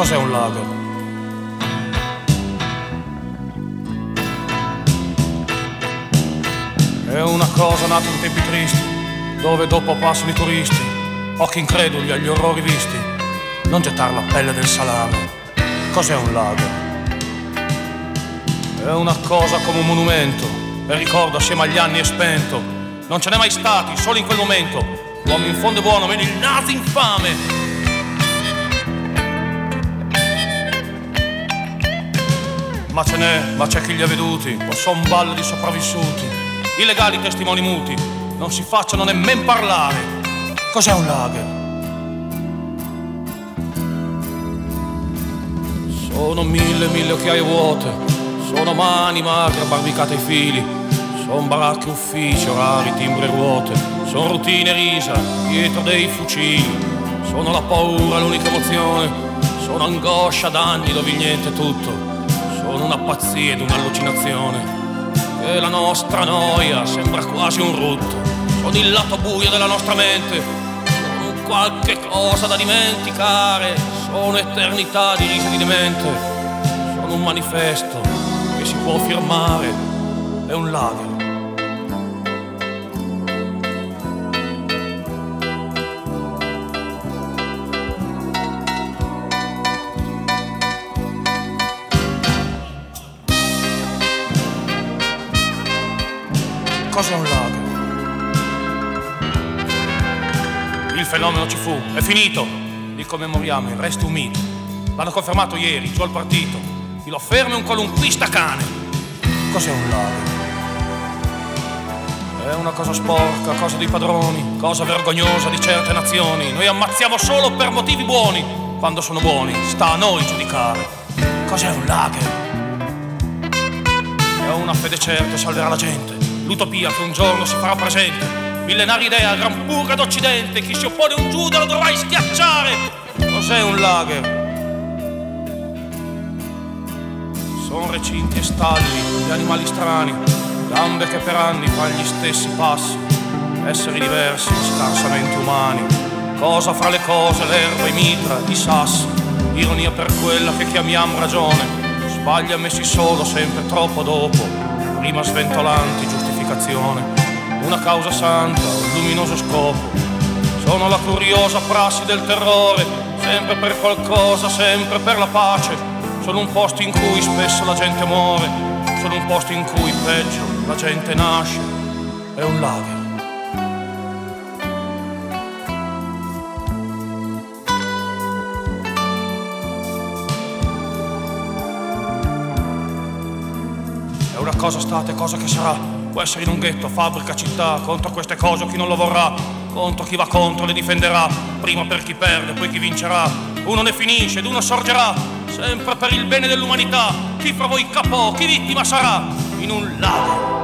Cos'è un lager? È una cosa nata in tempi tristi, dove dopo passano i turisti, occhi increduli agli orrori visti. Non gettar la pelle del salame. Cos'è un lager? È una cosa come un monumento, e ricordo assieme agli anni è spento. Non ce n'è mai stati, solo in quel momento. L'uomo in fondo è buono, meno il naso infame. Ma ce n'è, ma c'è chi li ha veduti, o son balle di sopravvissuti, illegali testimoni muti, non si facciano nemmen parlare. Cos'è un lager? Sono mille occhiaie vuote, sono mani magre barbicate ai fili, son baracche, uffici, orari, timbri e ruote, son routine e risa dietro dei fucili, sono la paura, l'unica emozione, sono angoscia d'anni dove il niente è tutto. Sono una pazzia ed un'allucinazione, e la nostra noia sembra quasi un rutto. Sono il lato buio della nostra mente, sono un qualche cosa da dimenticare, sono eternità di risa di demente, sono un manifesto che si può firmare, è un lager. Cos'è un lager? Il fenomeno ci fu, è finito. Il commemoriamo, il resto un mito. L'hanno confermato ieri, giù al partito. Chi lo afferma è un qualunquista cane. Cos'è un lager? È una cosa sporca, cosa dei padroni, cosa vergognosa di certe nazioni. Noi ammazziamo solo per motivi buoni. Quando sono buoni, sta a noi giudicare. Cos'è un lager? È una fede certa, salverà la gente. L'utopia che un giorno si farà presente, millenaria idea, gran purga d'Occidente, chi si oppone a un Giuda lo dovrai schiacciare. Cos'è un lager? Son recinti e stalli di animali strani, gambe che per anni fanno gli stessi passi, esseri diversi, scarsamente umani, cosa fra le cose, l'erba, i mitra, i sassi, ironia per quella che chiamiamo ragione, sbaglia messi solo sempre troppo dopo, prima sventolanti giustificazione, una causa santa, un luminoso scopo. Sono la curiosa prassi del terrore, sempre per qualcosa, sempre per la pace. Sono un posto in cui spesso la gente muore, sono un posto in cui peggio la gente nasce. È un lager. È una cosa stata e cosa che sarà. Può essere in un ghetto, fabbrica, città. Contro queste cose chi non lo vorrà, contro chi va contro le difenderà. Prima per chi perde, poi chi vincerà. Uno ne finisce ed uno sorgerà, sempre per il bene dell'umanità. Chi fra voi capò, chi vittima sarà in un lager.